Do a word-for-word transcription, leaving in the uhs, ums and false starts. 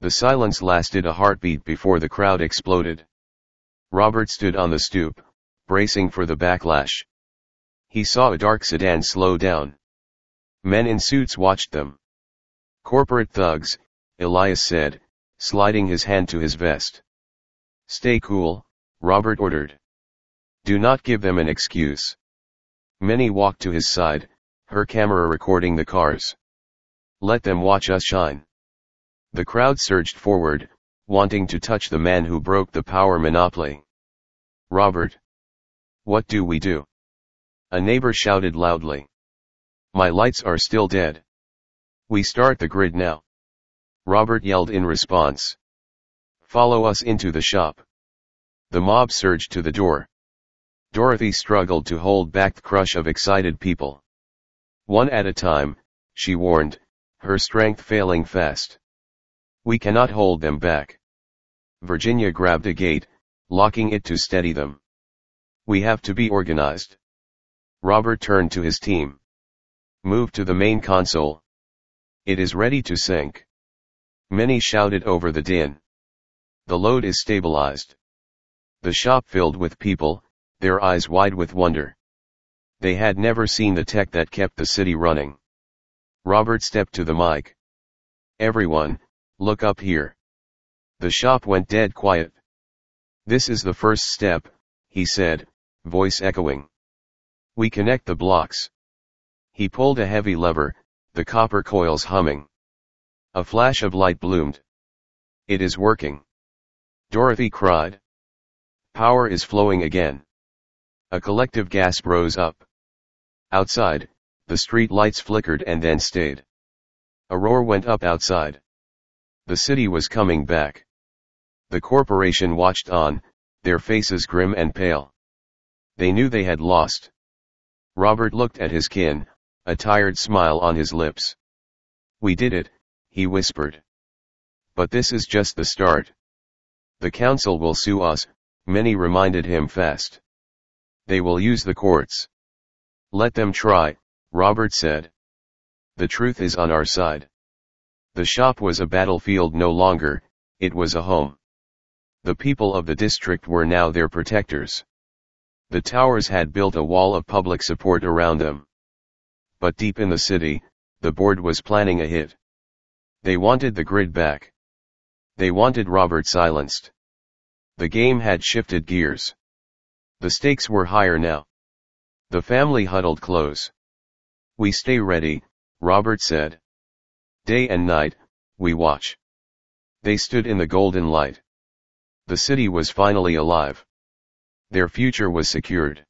The silence lasted a heartbeat before the crowd exploded. Robert stood on the stoop, bracing for the backlash. He saw a dark sedan slow down. Men in suits watched them. "Corporate thugs," Elias said, sliding his hand to his vest. "Stay cool," Robert ordered. "Do not give them an excuse." Minnie walked to his side, her camera recording the cars. "Let them watch us shine." The crowd surged forward, wanting to touch the man who broke the power monopoly. "Robert! What do we do?" A neighbor shouted loudly. "My lights are still dead." "We start the grid now," Robert yelled in response. "Follow us into the shop." The mob surged to the door. Dorothy struggled to hold back the crush of excited people. "One at a time," she warned, her strength failing fast. "We cannot hold them back." Virginia grabbed a gate, locking it to steady them. "We have to be organized." Robert turned to his team. "Move to the main console. It is ready to sink." Many shouted over the din. "The load is stabilized." The shop filled with people, their eyes wide with wonder. They had never seen the tech that kept the city running. Robert stepped to the mic. "Everyone, look up here." The shop went dead quiet. "This is the first step," he said, voice echoing. "We connect the blocks." He pulled a heavy lever, the copper coils humming. A flash of light bloomed. "It is working!" Dorothy cried. "Power is flowing again." A collective gasp rose up. Outside, the street lights flickered and then stayed. A roar went up outside. The city was coming back. The corporation watched on, their faces grim and pale. They knew they had lost. Robert looked at his kin, a tired smile on his lips. "We did it," he whispered. "But this is just the start. The council will sue us," Minnie reminded him fast. "They will use the courts." "Let them try," Robert said. "The truth is on our side." The shop was a battlefield no longer, it was a home. The people of the district were now their protectors. The towers had built a wall of public support around them. But deep in the city, the board was planning a hit. They wanted the grid back. They wanted Robert silenced. The game had shifted gears. The stakes were higher now. The family huddled close. "We stay ready," Robert said. "Day and night, we watch." They stood in the golden light. The city was finally alive. Their future was secured.